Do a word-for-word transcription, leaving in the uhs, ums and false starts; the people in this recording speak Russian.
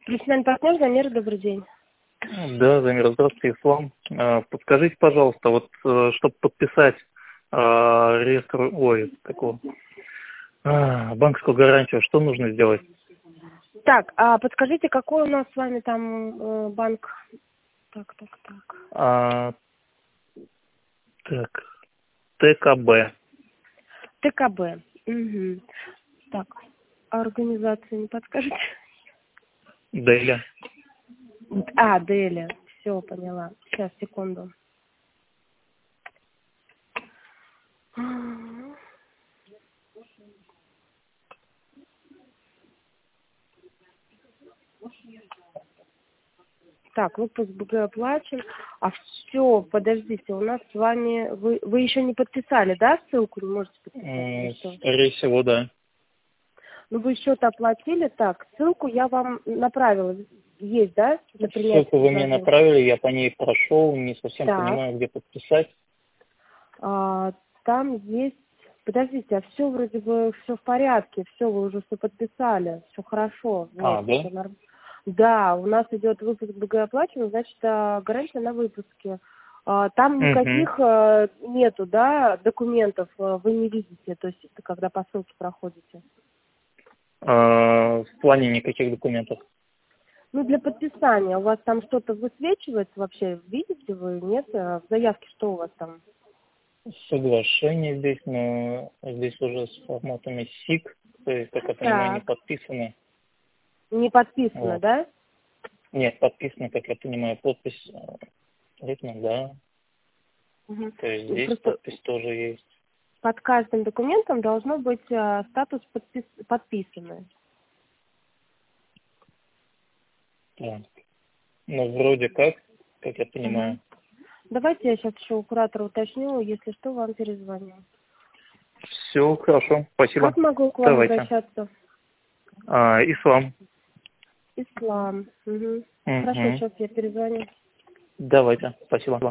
Профессиональный партнер Замир, добрый день. Да, Замир, здравствуйте, Ислам. А, Подскажите, пожалуйста, вот чтобы подписать а, реестр, ой, такого, а, банковскую гарантию, что нужно сделать? Так, а подскажите, какой у нас с вами там э, банк? Так, так, так. А, так, ТКБ. ТКБ. Угу. Так, а организация не подскажете? Деля. А, Деля. Все, поняла. Сейчас, секунду. Так, выпуск БГ оплачен. А все, подождите, у нас с вами... Вы, вы еще не подписали, да, ссылку? Не можете подписать? М, Что? Скорее всего, да. Ну, вы счет оплатили. Так, ссылку я вам направила. Есть, да, для принятия Ссылку вы мне предложения? направили, я по ней прошел, не совсем Так. понимаю, где подписать. А, там есть... Подождите, а все вроде бы все в порядке, все, вы уже все подписали, все хорошо. А, Вот, да? всё норм- Да, у нас идет выпуск БГ оплачен, значит, а, гарантия на выпуске. А, там Угу. никаких а, нету, да, документов а, вы не видите, то есть это когда по ссылке проходите. А, в плане никаких документов. Ну, для подписания у вас там что-то высвечивается вообще, видите вы, нет? А в заявке что у вас там? Соглашение здесь, но здесь уже с форматами сик, то есть, как я понимаю, не Так, подписано. не подписано, Вот. да? Нет, подписано, как я понимаю, подпись э, ритм, да. Мгм. То есть Ну, здесь просто подпись тоже есть. под каждым документом должно быть а, статус подпис- подписанный. Да. Но вроде как, как я Мгм. понимаю. Давайте я сейчас еще у куратора уточню, если что, вам перезвоню. Все хорошо, Как спасибо. могу к вам Давайте. обращаться? А, ислам. Ислам. Мгм. Хорошо, Угу. сейчас я перезвоню. Давайте, спасибо.